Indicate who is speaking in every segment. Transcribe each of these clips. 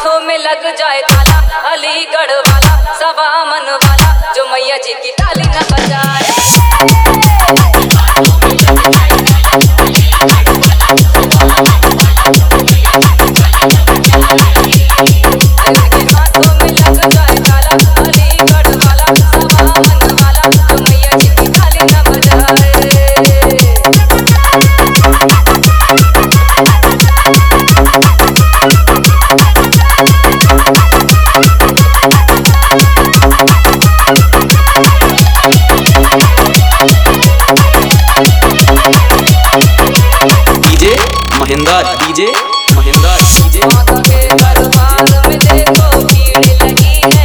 Speaker 1: हाथों में लग जाए ताला, अलीगढ़ वाला सवा मन वाला जो मैया जी की ताली न बजाए। हाथों में लग जाए ताला, अलीगढ़ वाला सवा मन वाला जो मैया जी की ताली न बजाए।
Speaker 2: डीजे महेंद्र डीजे
Speaker 1: माता के दरबार में देखो भीड़ लगी है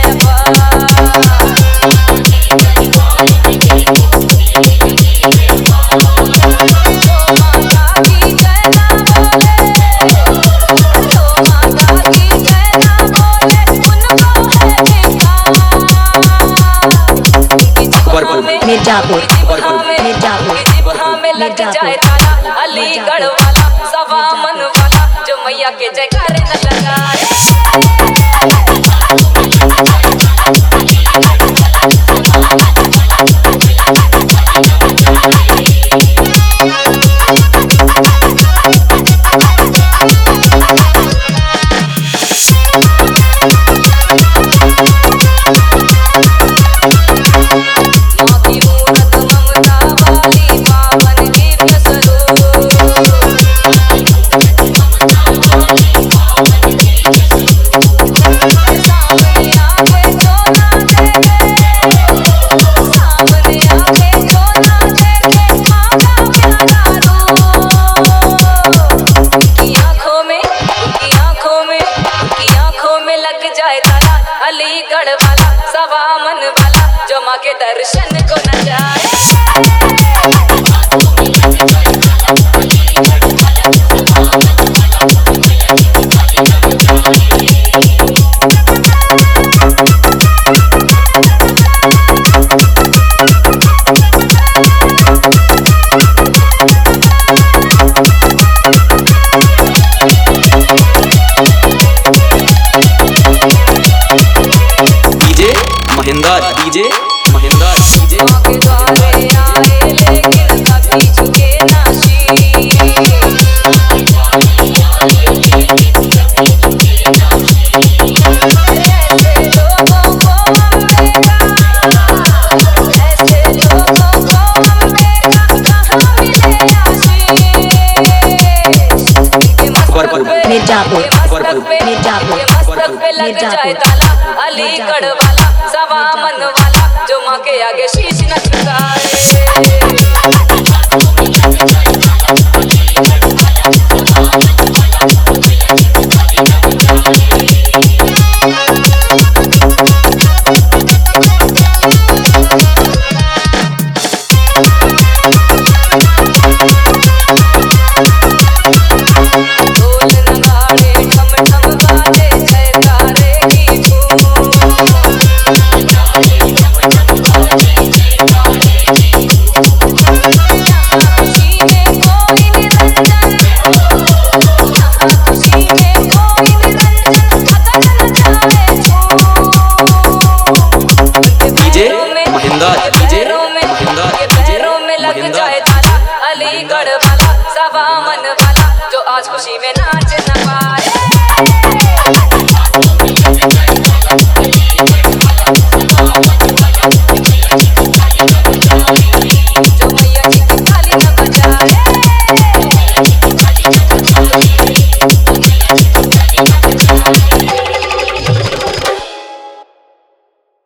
Speaker 2: मिर्जापुर
Speaker 1: लग जाए ताला, अलीगढ़ वाला सवा मन वाला जो मैया के जयकारे न लगाए। अलीगढ़ वाला सवा मन वाला जो माँ के दर्शन को न जाए।
Speaker 2: डीजे महेंद्र डीजे
Speaker 1: के द्वारे आए लेकिन कभी झुके ना शीश। ऐसे लोगों को हम देखा, ऐसे लोगों को हम देखा, कहाँ मिले आशीष।
Speaker 2: मिर्जापुर
Speaker 1: मस्तक पे लग जाए ताला, अलीगढ़ वाला सवा मन वाला जो माँ के आगे शीश न झुकाए। ढोल नगाड़े ठम ठम बाजे जयकारे की धूम। खुशी में कोई निरंजन, खुशी में कोई निरंजन, अगर न जाए
Speaker 2: डीजे महेंद्र डीजे
Speaker 1: पैरों में लग जाए ताला, अलीगढ़ वाला सवा मन वाला जो आज खुशी में नाच न पाए।